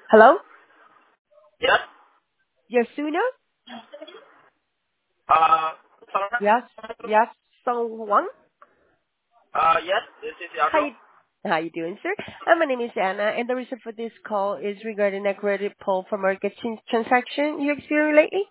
Hello? Yes. Yasuna? Uh, sorry. Yes. Yes. Someone? Yes, this is How Yaro. you, how you doing, sir? My name is Anna, and the reason for this call is regarding a credit pull for market transaction you experienced lately?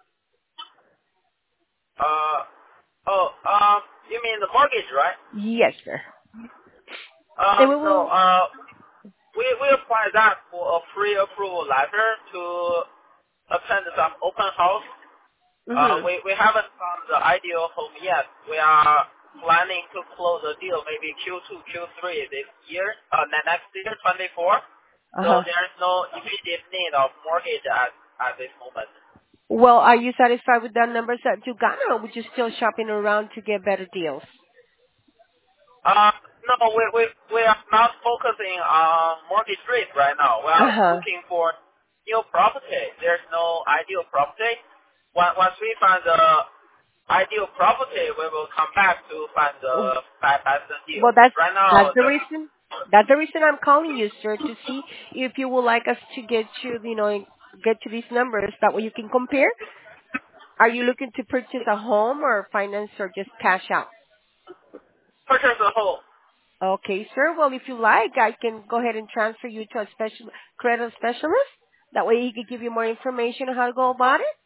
Uh, you mean the mortgage, right? Yes, sir. And we No, will... we apply that for a pre-approval letter to attend some open house. Mm-hmm. We haven't found the ideal home yet. We are planning to close the deal maybe Q2, Q3 this year, next year, 24. So Uh-huh. there's no immediate need of mortgage at this moment. Well, are you satisfied with the numbers that you got, or would you still shopping around to get better deals? Uh, no, we are not focusing on mortgage rate right now. We are Uh-huh. looking for new property. There's no ideal property. Once we find the ideal property, we will come back to find the best deal. Well, that's Right that's now, the reason. That's the reason I'm calling you, sir, to see if you would like us to get you, get to these numbers. That way you can compare. Are you looking to purchase a home or finance or just cash out? purchase a home. Okay, sir. Well, if you like, I can go ahead and transfer you to a special credit specialist. That way he can give you more information on how to go about it.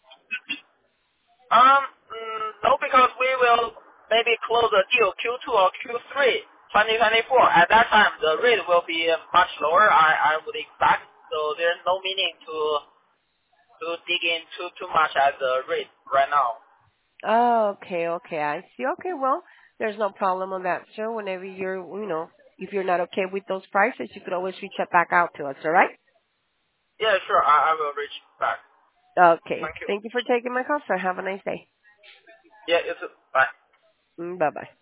No, because we will maybe close the deal Q2 or Q3 2024. At that time, the rate will be much lower, I would expect. So there's no meaning to dig in too much at the rate right now. Oh, okay, I see. Okay, well, there's no problem on that, sir. Whenever if you're not okay with those prices, you could always reach back out to us, all right? Yeah, sure. I will reach back. Okay. Thank you. Thank you for taking my call, sir. Have a nice day. Yeah, it's bye. Bye-bye.